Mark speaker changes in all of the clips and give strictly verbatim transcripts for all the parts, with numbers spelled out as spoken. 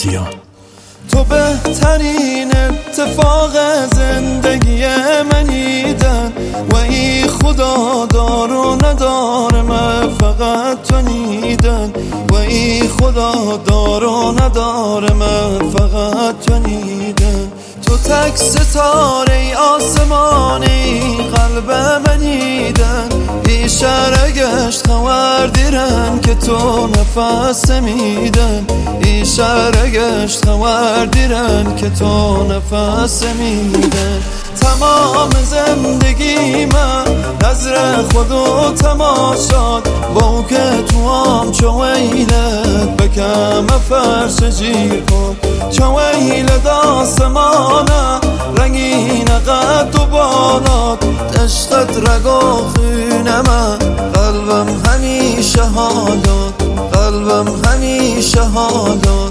Speaker 1: کیان.
Speaker 2: تو بهترین اتفاق زندگی منیدن و ای خدا دار و ندار من فقط تو نیدن و ای خدا دار و ندار من فقط تو نیدن. تو تک ستاره آسمانی قلب منیدن ایشاره گشت خور دیرن که تو نفس میدن ایشاره گشت خور دیرن که تو نفس میدن. تمام زندگی من نظر خودو تماشاد با که تو هم چویلت بکم فرش جیر کن چویل داسمانه رنگین قد و بالات عشقت رگا خونمه قلبم همیشه حالات قلبم همیشه حالات.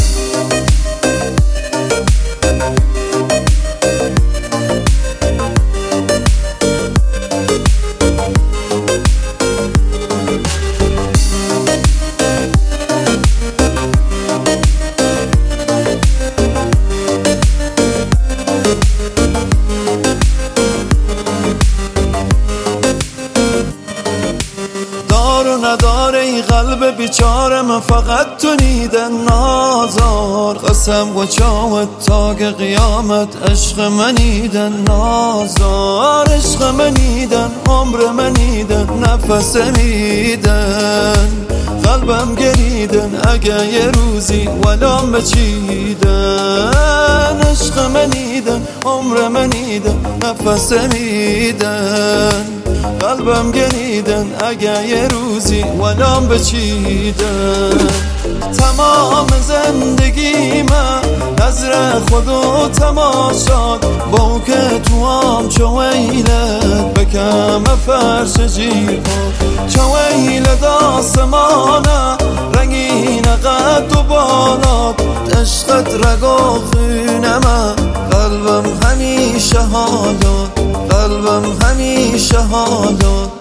Speaker 2: نداره ای قلب بیچاره من فقط تو نیدن نازار قسم و چاوت تا که قیامت عشق منیدن نازار عشق منیدن عمر منیدن نفس میدن قلبم گریدن اگه یه روزی ولام بچیدن عشق منیدن عمر منیدن نفس میدن قلبم گریدن اگه یه روزی ولام بچیدن. تمام زندگی من نظر خودو تماشاد با که تو هم چویلت بکم فرش جیر کن چویل داسمانه رنگین قد و بالات عشقت رگا خونمه قلبم همیشه حالات قلبم همیشه حالات.